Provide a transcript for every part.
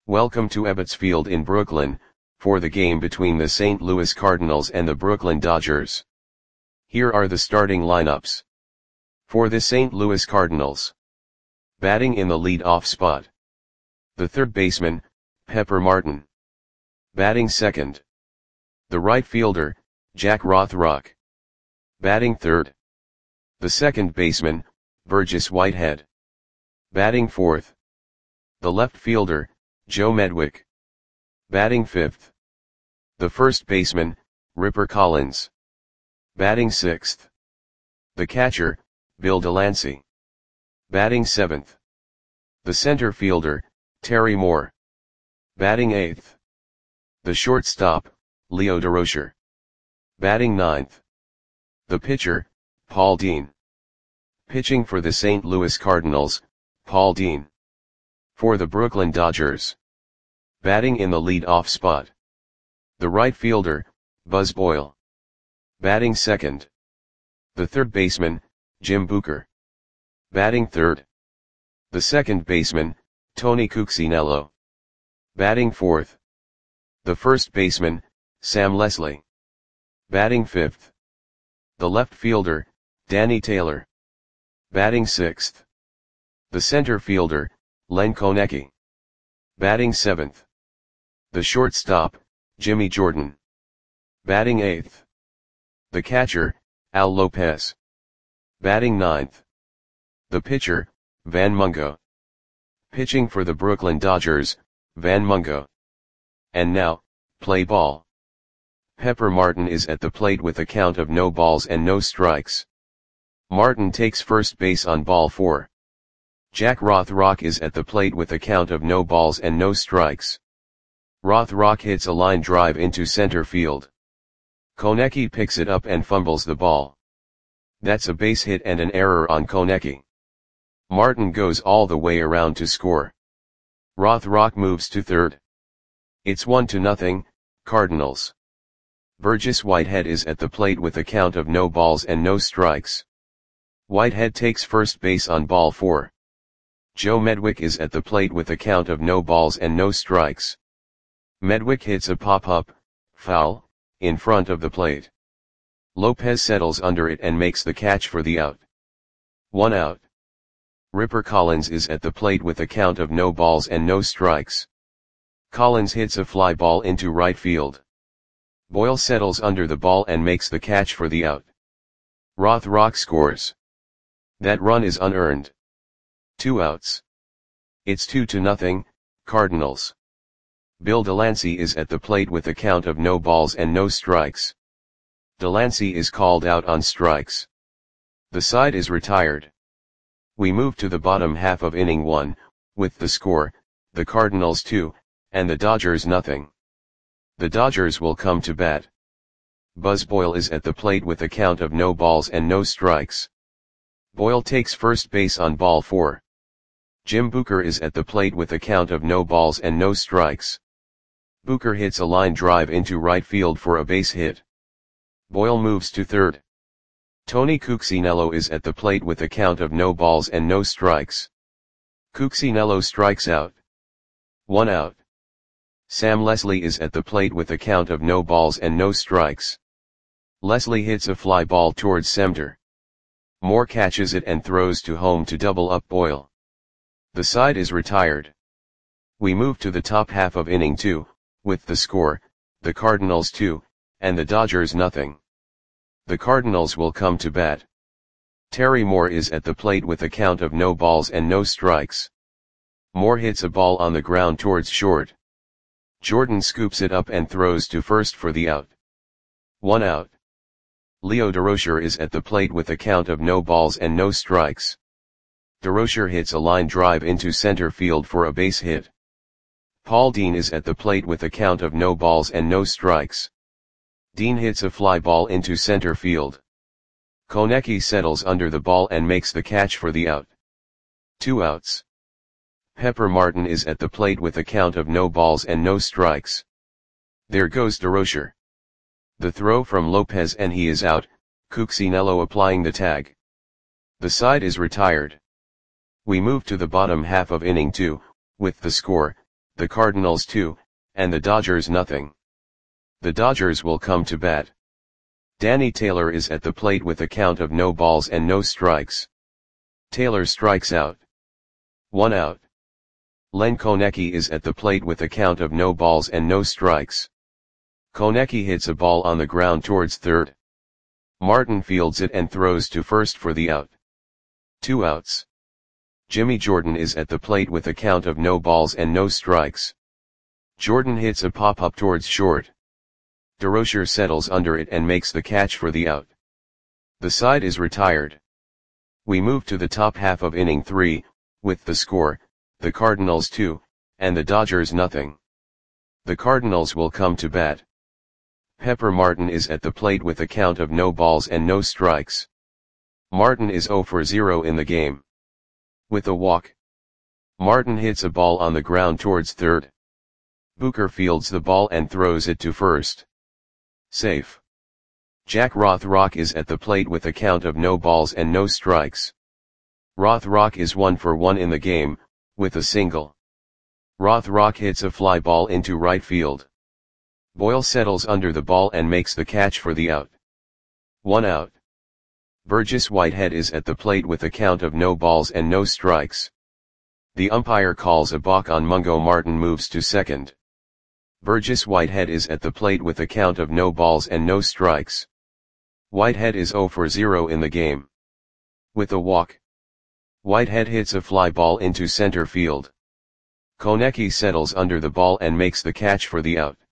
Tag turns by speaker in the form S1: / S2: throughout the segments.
S1: Welcome to Ebbets Field in Brooklyn, for the game between the St. Louis Cardinals and the Brooklyn Dodgers. Here are the starting lineups. For the St. Louis Cardinals. Batting in the lead-off spot. The third baseman, Pepper Martin. Batting second. The right fielder, Jack Rothrock. Batting third. The second baseman, Burgess Whitehead. Batting fourth. The left fielder, Joe Medwick. Batting fifth. The first baseman, Ripper Collins. Batting sixth. The catcher, Bill Delancey. Batting seventh. The center fielder, Terry Moore. Batting eighth. The shortstop, Leo Durocher. Batting ninth. The pitcher, Paul Dean. Pitching for the St. Louis Cardinals, Paul Dean. For the Brooklyn Dodgers. Batting in the lead-off spot. The right fielder, Buzz Boyle. Batting second. The third baseman, Jim Booker. Batting third. The second baseman, Tony Cuccinello. Batting fourth. The first baseman, Sam Leslie. Batting fifth. The left fielder, Danny Taylor. Batting sixth. The center fielder, Len Konecki. Batting seventh. The shortstop, Jimmy Jordan. Batting eighth. The catcher, Al Lopez. Batting ninth. The pitcher, Van Mungo. Pitching for the Brooklyn Dodgers, Van Mungo. And now, play ball. Pepper Martin is at the plate with a count of no balls and no strikes. Martin takes first base on ball 4. Jack Rothrock is at the plate with a count of no balls and no strikes. Rothrock hits a line drive into center field. Konecki picks it up and fumbles the ball. That's a base hit and an error on Konecki. Martin goes all the way around to score. Rothrock moves to third. It's 1-0, Cardinals. Burgess Whitehead is at the plate with a count of no balls and no strikes. Whitehead takes first base on ball 4. Joe Medwick is at the plate with a count of no balls and no strikes. Medwick hits a pop-up, foul, in front of the plate. Lopez settles under it and makes the catch for the out. 1 out. Ripper Collins is at the plate with a count of no balls and no strikes. Collins hits a fly ball into right field. Boyle settles under the ball and makes the catch for the out. Rothrock scores. That run is unearned. 2 outs. It's 2-0, Cardinals. Bill Delancey is at the plate with a count of no balls and no strikes. Delancey is called out on strikes. The side is retired. We move to the bottom half of inning 1, with the score, the Cardinals 2, and the Dodgers nothing. The Dodgers will come to bat. Buzz Boyle is at the plate with a count of no balls and no strikes. Boyle takes first base on ball 4. Jim Booker is at the plate with a count of no balls and no strikes. Booker hits a line drive into right field for a base hit. Boyle moves to third. Tony Cuccinello is at the plate with a count of no balls and no strikes. Cuccinello strikes out. 1 out. Sam Leslie is at the plate with a count of no balls and no strikes. Leslie hits a fly ball towards center. Moore catches it and throws to home to double up Boyle. The side is retired. We move to the top half of inning 2, with the score, the Cardinals 2, and the Dodgers nothing. The Cardinals will come to bat. Terry Moore is at the plate with a count of no balls and no strikes. Moore hits a ball on the ground towards short. Jordan scoops it up and throws to first for the out. 1 out. Leo Durocher is at the plate with a count of no balls and no strikes. Durocher hits a line drive into center field for a base hit. Paul Dean is at the plate with a count of no balls and no strikes. Dean hits a fly ball into center field. Konecki settles under the ball and makes the catch for the out. 2 outs. Pepper Martin is at the plate with a count of no balls and no strikes. There goes Durocher. The throw from Lopez and he is out, Cuccinello applying the tag. The side is retired. We move to the bottom half of inning 2, with the score, the Cardinals 2, and the Dodgers nothing. The Dodgers will come to bat. Danny Taylor is at the plate with a count of no balls and no strikes. Taylor strikes out. 1 out. Len Konecki is at the plate with a count of no balls and no strikes. Konecki hits a ball on the ground towards third. Martin fields it and throws to first for the out. 2 outs. Jimmy Jordan is at the plate with a count of no balls and no strikes. Jordan hits a pop-up towards short. DeRocher settles under it and makes the catch for the out. The side is retired. We move to the top half of inning 3, with the score, the Cardinals 2, and the Dodgers nothing. The Cardinals will come to bat. Pepper Martin is at the plate with a count of no balls and no strikes. Martin is 0 for 0 in the game. With a walk. Martin hits a ball on the ground towards third. Booker fields the ball and throws it to first. Safe. Jack Rothrock is at the plate with a count of no balls and no strikes. Rothrock is 1 for 1 in the game, with a single. Rothrock hits a fly ball into right field. Boyle settles under the ball and makes the catch for the out. 1 out. Burgess Whitehead is at the plate with a count of no balls and no strikes. The umpire calls a balk on Mungo. Martin moves to second. Burgess Whitehead is at the plate with a count of no balls and no strikes. Whitehead is 0 for 0 in the game. With a walk. Whitehead hits a fly ball into center field. Konecki settles under the ball and makes the catch for the out.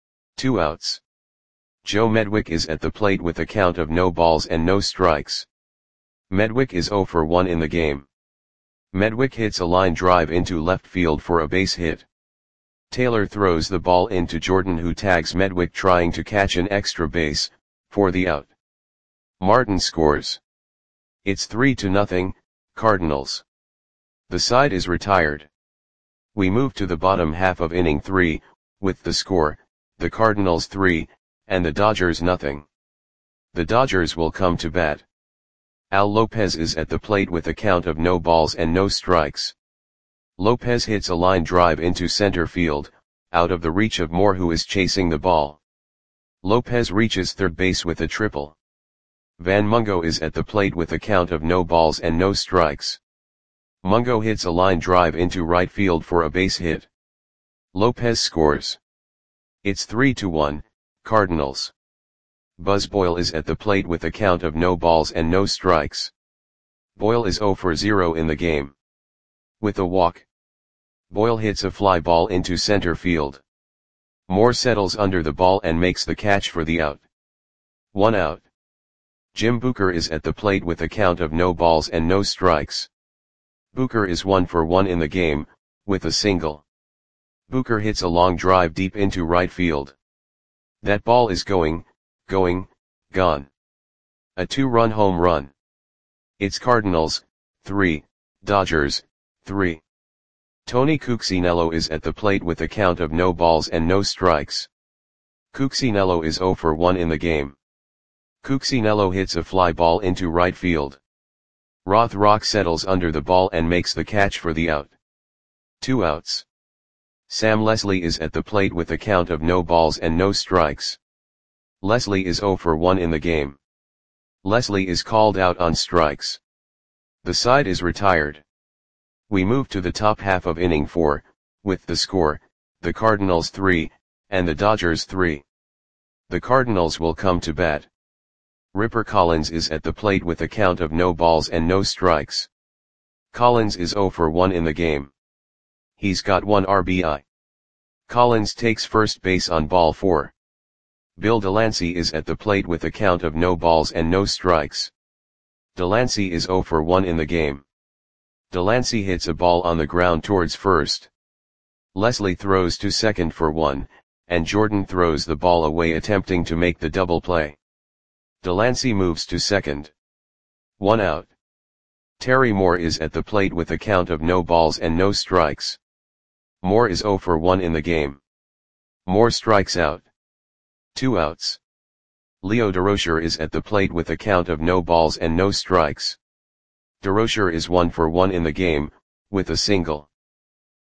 S1: 2 outs. Joe Medwick is at the plate with a count of no balls and no strikes. Medwick is 0 for 1 in the game. Medwick hits a line drive into left field for a base hit. Taylor throws the ball into Jordan, who tags Medwick trying to catch an extra base, for the out. Martin scores. It's 3-0, Cardinals. The side is retired. We move to the bottom half of inning 3, with the score, the Cardinals 3, and the Dodgers nothing. The Dodgers will come to bat. Al Lopez is at the plate with a count of no balls and no strikes. Lopez hits a line drive into center field, out of the reach of Moore, who is chasing the ball. Lopez reaches third base with a triple. Van Mungo is at the plate with a count of no balls and no strikes. Mungo hits a line drive into right field for a base hit. Lopez scores. It's 3-1, Cardinals. Buzz Boyle is at the plate with a count of no balls and no strikes. Boyle is 0 for 0 in the game. With a walk. Boyle hits a fly ball into center field. Moore settles under the ball and makes the catch for the out. 1 out. Jim Booker is at the plate with a count of no balls and no strikes. Booker is 1 for 1 in the game, with a single. Booker hits a long drive deep into right field. That ball is gone. A 2-run home run. It's Cardinals, 3, Dodgers, 3. Tony Cuccinello is at the plate with a count of no balls and no strikes. Cuccinello is 0 for 1 in the game. Cuccinello hits a fly ball into right field. Rothrock settles under the ball and makes the catch for the out. 2 outs. Sam Leslie is at the plate with a count of no balls and no strikes. Leslie is 0 for 1 in the game. Leslie is called out on strikes. The side is retired. We move to the top half of inning 4, with the score, the Cardinals 3, and the Dodgers 3. The Cardinals will come to bat. Ripper Collins is at the plate with a count of no balls and no strikes. Collins is 0 for 1 in the game. He's got 1 RBI. Collins takes first base on ball 4. Bill Delancey is at the plate with a count of no balls and no strikes. Delancey is 0 for 1 in the game. Delancey hits a ball on the ground towards first. Leslie throws to second for 1, and Jordan throws the ball away attempting to make the double play. Delancey moves to second. 1 out. Terry Moore is at the plate with a count of no balls and no strikes. Moore is 0 for 1 in the game. Moore strikes out. 2 outs. Leo DeRocher is at the plate with a count of no balls and no strikes. DeRocher is 1 for 1 in the game, with a single.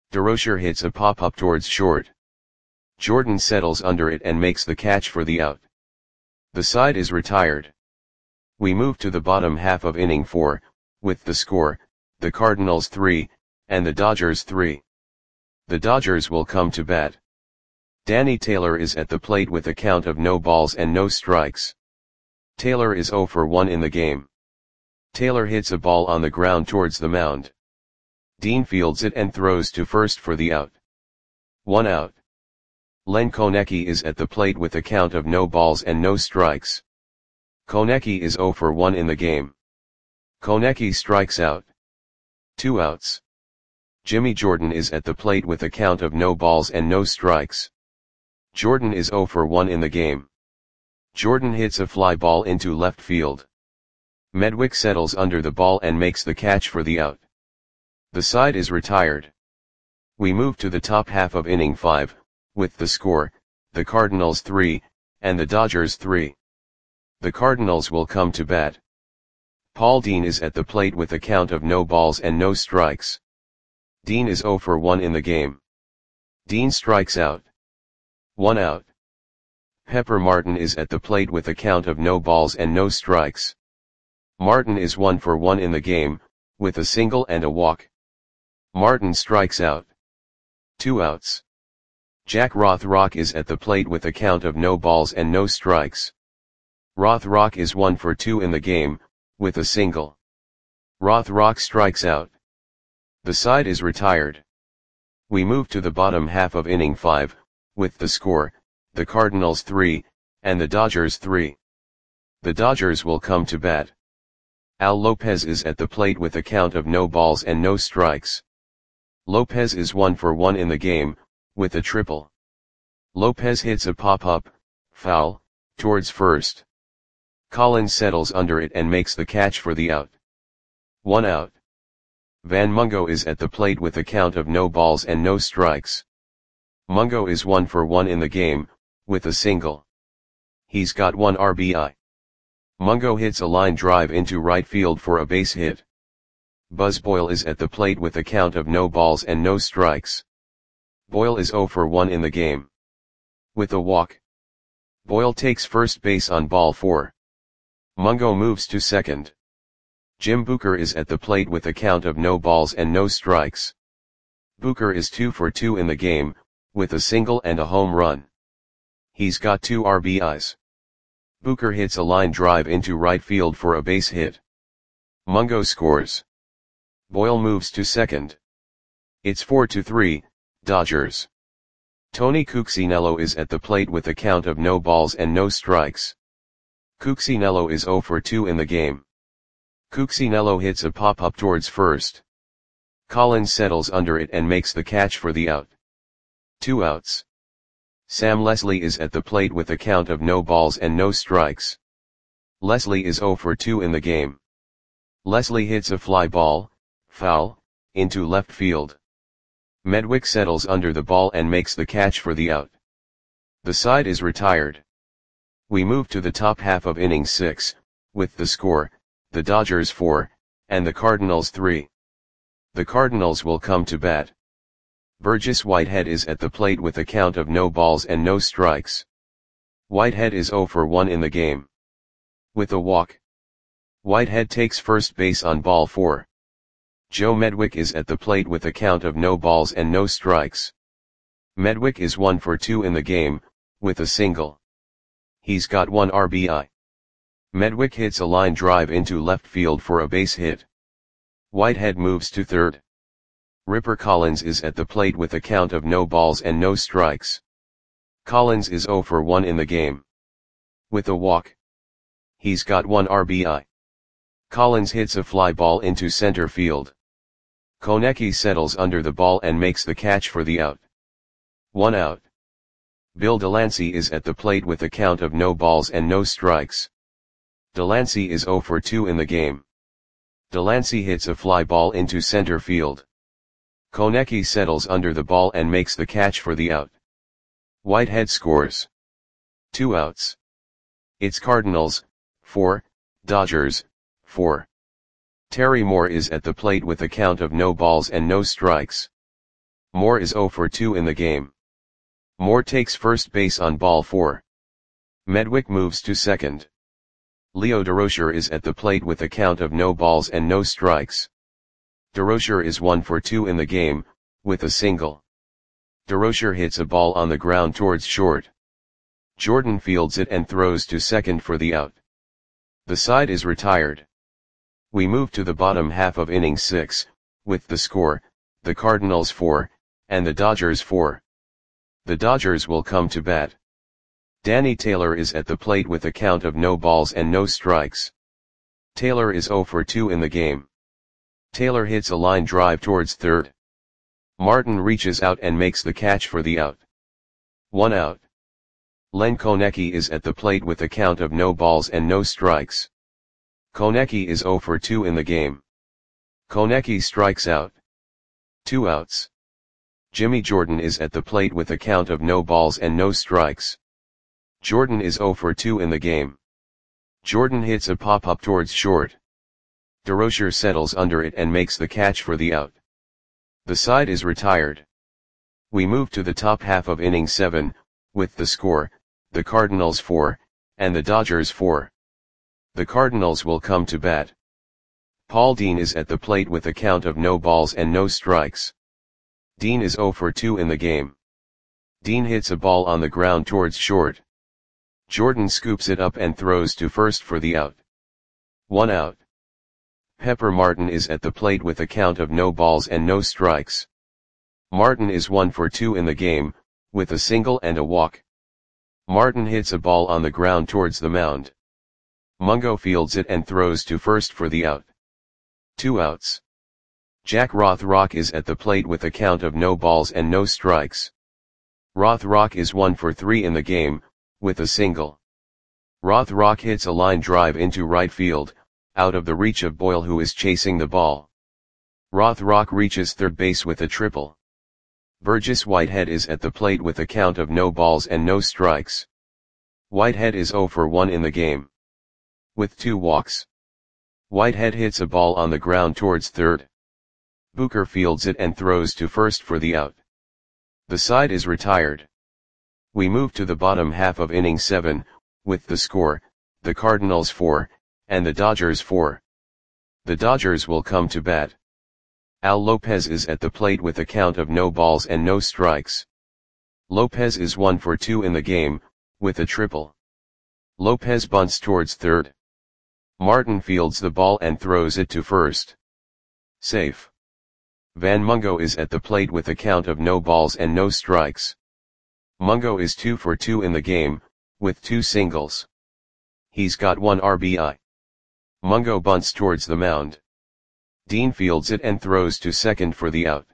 S1: DeRocher hits a pop-up towards short. Jordan settles under it and makes the catch for the out. The side is retired. We move to the bottom half of inning 4, with the score, the Cardinals 3, and the Dodgers 3. The Dodgers will come to bat. Danny Taylor is at the plate with a count of no balls and no strikes. Taylor is 0 for 1 in the game. Taylor hits a ball on the ground towards the mound. Dean fields it and throws to first for the out. 1 out. Len Konecki is at the plate with a count of no balls and no strikes. Konecki is 0 for 1 in the game. Konecki strikes out. 2 outs. Jimmy Jordan is at the plate with a count of no balls and no strikes. Jordan is 0 for 1 in the game. Jordan hits a fly ball into left field. Medwick settles under the ball and makes the catch for the out. The side is retired. We move to the top half of inning 5, with the score, the Cardinals 3, and the Dodgers 3. The Cardinals will come to bat. Paul Dean is at the plate with a count of no balls and no strikes. Dean is 0 for 1 in the game. Dean strikes out. 1 out. Pepper Martin is at the plate with a count of no balls and no strikes. Martin is 1 for 1 in the game, with a single and a walk. Martin strikes out. 2 outs. Jack Rothrock is at the plate with a count of no balls and no strikes. Rothrock is 1 for 2 in the game, with a single. Rothrock strikes out. The side is retired. We move to the bottom half of inning 5, with the score, the Cardinals 3, and the Dodgers 3. The Dodgers will come to bat. Al Lopez is at the plate with a count of no balls and no strikes. Lopez is 1 for 1 in the game, with a triple. Lopez hits a pop-up, foul, towards first. Collins settles under it and makes the catch for the out. 1 out. Van Mungo is at the plate with a count of no balls and no strikes. Mungo is 1 for 1 in the game, with a single. He's got 1 RBI. Mungo hits a line drive into right field for a base hit. Buzz Boyle is at the plate with a count of no balls and no strikes. Boyle is 0 for 1 in the game. With a walk. Boyle takes first base on ball 4. Mungo moves to second. Jim Booker is at the plate with a count of no balls and no strikes. Booker is 2 for 2 in the game, with a single and a home run. He's got 2 RBIs. Booker hits a line drive into right field for a base hit. Mungo scores. Boyle moves to second. It's 4-3, Dodgers. Tony Cuccinello is at the plate with a count of no balls and no strikes. Cuccinello is 0 for 2 in the game. Cuccinello hits a pop-up towards first. Collins settles under it and makes the catch for the out. 2 outs. Sam Leslie is at the plate with a count of no balls and no strikes. Leslie is 0 for 2 in the game. Leslie hits a fly ball, foul, into left field. Medwick settles under the ball and makes the catch for the out. The side is retired. We move to the top half of inning 6, with the score, the Dodgers 4, and the Cardinals 3. The Cardinals will come to bat. Burgess Whitehead is at the plate with a count of no balls and no strikes. Whitehead is 0 for 1 in the game. With a walk. Whitehead takes first base on ball 4. Joe Medwick is at the plate with a count of no balls and no strikes. Medwick is 1 for 2 in the game, with a single. He's got 1 RBI. Medwick hits a line drive into left field for a base hit. Whitehead moves to third. Ripper Collins is at the plate with a count of no balls and no strikes. Collins is 0 for 1 in the game. With a walk. He's got 1 RBI. Collins hits a fly ball into center field. Konecki settles under the ball and makes the catch for the out. 1 out. Bill Delancey is at the plate with a count of no balls and no strikes. Delancey is 0 for 2 in the game. Delancey hits a fly ball into center field. Konecki settles under the ball and makes the catch for the out. Whitehead scores. 2 outs. It's Cardinals, 4, Dodgers, 4. Terry Moore is at the plate with a count of no balls and no strikes. Moore is 0 for 2 in the game. Moore takes first base on ball 4. Medwick moves to second. Leo Durocher is at the plate with a count of no balls and no strikes. Durocher is 1 for 2 in the game, with a single. Durocher hits a ball on the ground towards short. Jordan fields it and throws to second for the out. The side is retired. We move to the bottom half of inning 6, with the score, the Cardinals 4, and the Dodgers 4. The Dodgers will come to bat. Danny Taylor is at the plate with a count of no balls and no strikes. Taylor is 0 for 2 in the game. Taylor hits a line drive towards third. Martin reaches out and makes the catch for the out. 1 out. Len Konecki is at the plate with a count of no balls and no strikes. Konecki is 0 for 2 in the game. Konecki strikes out. 2 outs. Jimmy Jordan is at the plate with a count of no balls and no strikes. Jordan is 0 for 2 in the game. Jordan hits a pop-up towards short. Durocher settles under it and makes the catch for the out. The side is retired. We move to the top half of inning 7, with the score, the Cardinals 4, and the Dodgers 4. The Cardinals will come to bat. Paul Dean is at the plate with a count of no balls and no strikes. Dean is 0 for 2 in the game. Dean hits a ball on the ground towards short. Jordan scoops it up and throws to first for the out. 1 out. Pepper Martin is at the plate with a count of no balls and no strikes. Martin is 1 for 2 in the game, with a single and a walk. Martin hits a ball on the ground towards the mound. Mungo fields it and throws to first for the out. 2 outs. Jack Rothrock is at the plate with a count of no balls and no strikes. Rothrock is 1 for 3 in the game, with a single. Rothrock hits a line drive into right field, out of the reach of Boyle who is chasing the ball. Rothrock reaches third base with a triple. Burgess Whitehead is at the plate with a count of no balls and no strikes. Whitehead is 0 for 1 in the game. With 2 walks. Whitehead hits a ball on the ground towards third. Booker fields it and throws to first for the out. The side is retired. We move to the bottom half of inning 7, with the score, the Cardinals 4, and the Dodgers 4. The Dodgers will come to bat. Al Lopez is at the plate with a count of no balls and no strikes. Lopez is 1 for 2 in the game, with a triple. Lopez bunts towards third. Martin fields the ball and throws it to first. Safe. Van Mungo is at the plate with a count of no balls and no strikes. Mungo is 2 for 2 in the game, with 2 singles. He's got 1 RBI. Mungo bunts towards the mound. Dean fields it and throws to second for the out.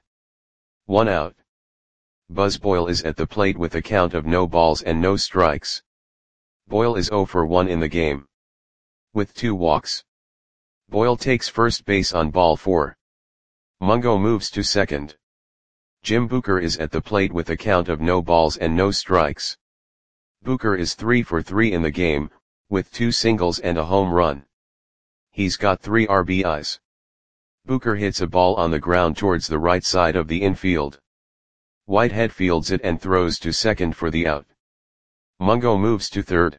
S1: 1 out. Buzz Boyle is at the plate with a count of no balls and no strikes. Boyle is 0 for 1 in the game. With 2 walks. Boyle takes first base on ball 4. Mungo moves to second. Jim Booker is at the plate with a count of no balls and no strikes. Booker is 3 for 3 in the game, with 2 singles and a home run. He's got 3 RBIs. Booker hits a ball on the ground towards the right side of the infield. Whitehead fields it and throws to second for the out. Mungo moves to third.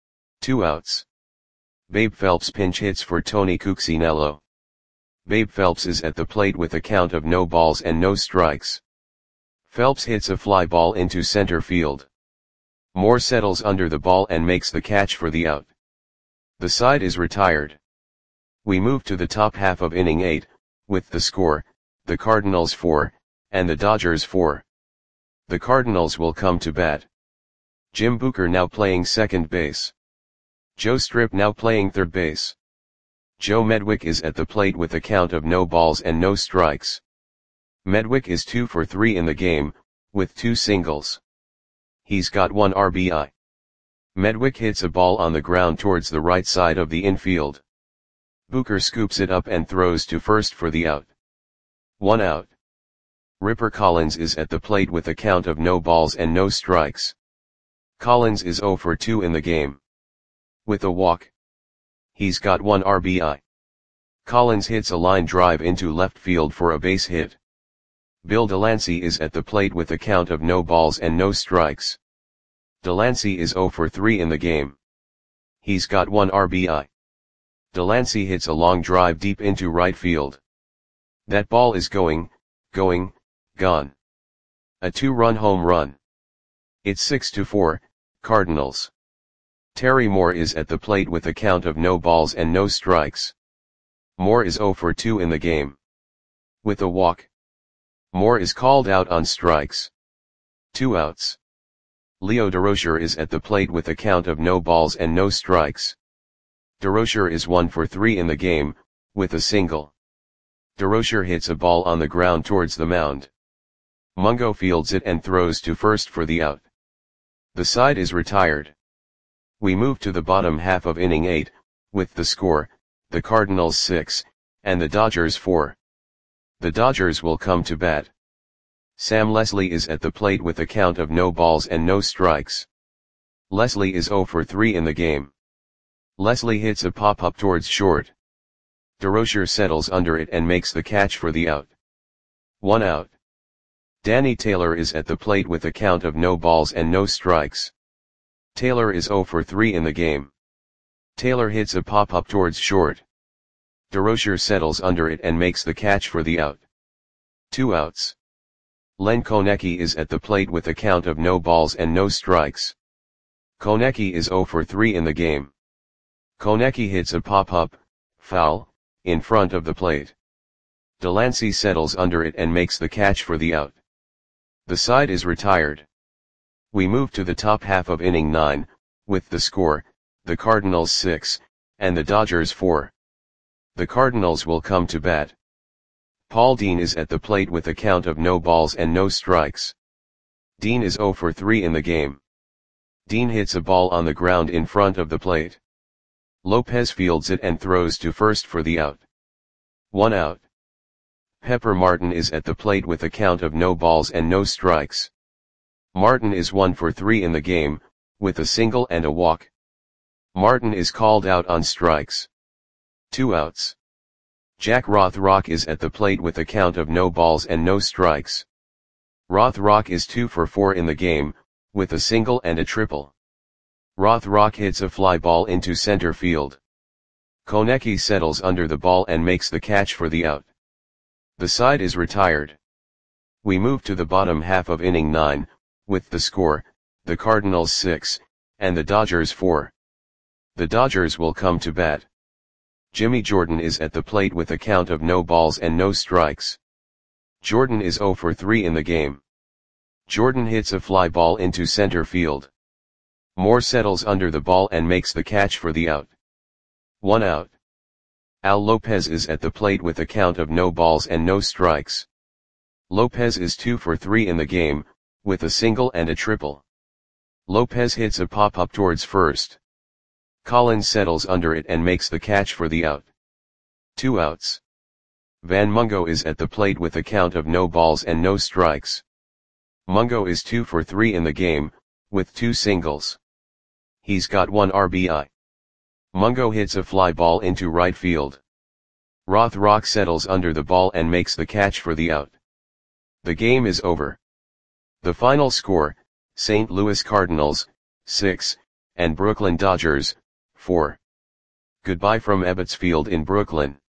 S1: 2 outs. Babe Phelps pinch hits for Tony Cuccinello. Babe Phelps is at the plate with a count of no balls and no strikes. Phelps hits a fly ball into center field. Moore settles under the ball and makes the catch for the out. The side is retired. We move to the top half of inning 8, with the score, the Cardinals 4, and the Dodgers 4. The Cardinals will come to bat. Jim Booker now playing second base. Joe Strip now playing third base. Joe Medwick is at the plate with a count of no balls and no strikes. Medwick is 2 for 3 in the game, with 2 singles. He's got 1 RBI. Medwick hits a ball on the ground towards the right side of the infield. Booker scoops it up and throws to first for the out. 1 out. Ripper Collins is at the plate with a count of no balls and no strikes. Collins is 0 for 2 in the game. With a walk. He's got 1 RBI. Collins hits a line drive into left field for a base hit. Bill Delancey is at the plate with a count of no balls and no strikes. Delancey is 0 for 3 in the game. He's got 1 RBI. Delancey hits a long drive deep into right field. That ball is gone. A 2-run home run. It's 6-4, Cardinals. Terry Moore is at the plate with a count of no balls and no strikes. Moore is 0 for 2 in the game. With a walk. Moore is called out on strikes. 2 outs. Leo Durocher is at the plate with a count of no balls and no strikes. Durocher is 1 for 3 in the game, with a single. Durocher hits a ball on the ground towards the mound. Mungo fields it and throws to first for the out. The side is retired. We move to the bottom half of inning 8, with the score, the Cardinals 6, and the Dodgers 4. The Dodgers will come to bat. Sam Leslie is at the plate with a count of no balls and no strikes. Leslie is 0 for 3 in the game. Leslie hits a pop-up towards short. Durocher settles under it and makes the catch for the out. 1 out. Danny Taylor is at the plate with a count of no balls and no strikes. Taylor is 0 for 3 in the game. Taylor hits a pop-up towards short. Durocher settles under it and makes the catch for the out. 2 outs. Len Konecki is at the plate with a count of no balls and no strikes. Konecki is 0 for 3 in the game. Konecki hits a pop-up, foul, in front of the plate. Delancey settles under it and makes the catch for the out. The side is retired. We move to the top half of inning 9, with the score, the Cardinals 6, and the Dodgers 4. The Cardinals will come to bat. Paul Dean is at the plate with a count of no balls and no strikes. Dean is 0 for 3 in the game. Dean hits a ball on the ground in front of the plate. Lopez fields it and throws to first for the out. 1 out. Pepper Martin is at the plate with a count of no balls and no strikes. Martin is 1 for 3 in the game, with a single and a walk. Martin is called out on strikes. 2 outs. Jack Rothrock is at the plate with a count of no balls and no strikes. Rothrock is 2 for 4 in the game, with a single and a triple. Rothrock hits a fly ball into center field. Konecki settles under the ball and makes the catch for the out. The side is retired. We move to the bottom half of inning 9, with the score, the Cardinals 6, and the Dodgers 4. The Dodgers will come to bat. Jimmy Jordan is at the plate with a count of no balls and no strikes. Jordan is 0 for 3 in the game. Jordan hits a fly ball into center field. Moore settles under the ball and makes the catch for the out. 1 out. Al Lopez is at the plate with a count of no balls and no strikes. Lopez is 2 for 3 in the game, with a single and a triple. Lopez hits a pop-up towards first. Collins settles under it and makes the catch for the out. 2 outs. Van Mungo is at the plate with a count of no balls and no strikes. Mungo is 2 for 3 in the game, with 2 singles. He's got 1 RBI. Mungo hits a fly ball into right field. Rothrock settles under the ball and makes the catch for the out. The game is over. The final score, St. Louis Cardinals, 6, and Brooklyn Dodgers, 4. Goodbye from Ebbets Field in Brooklyn.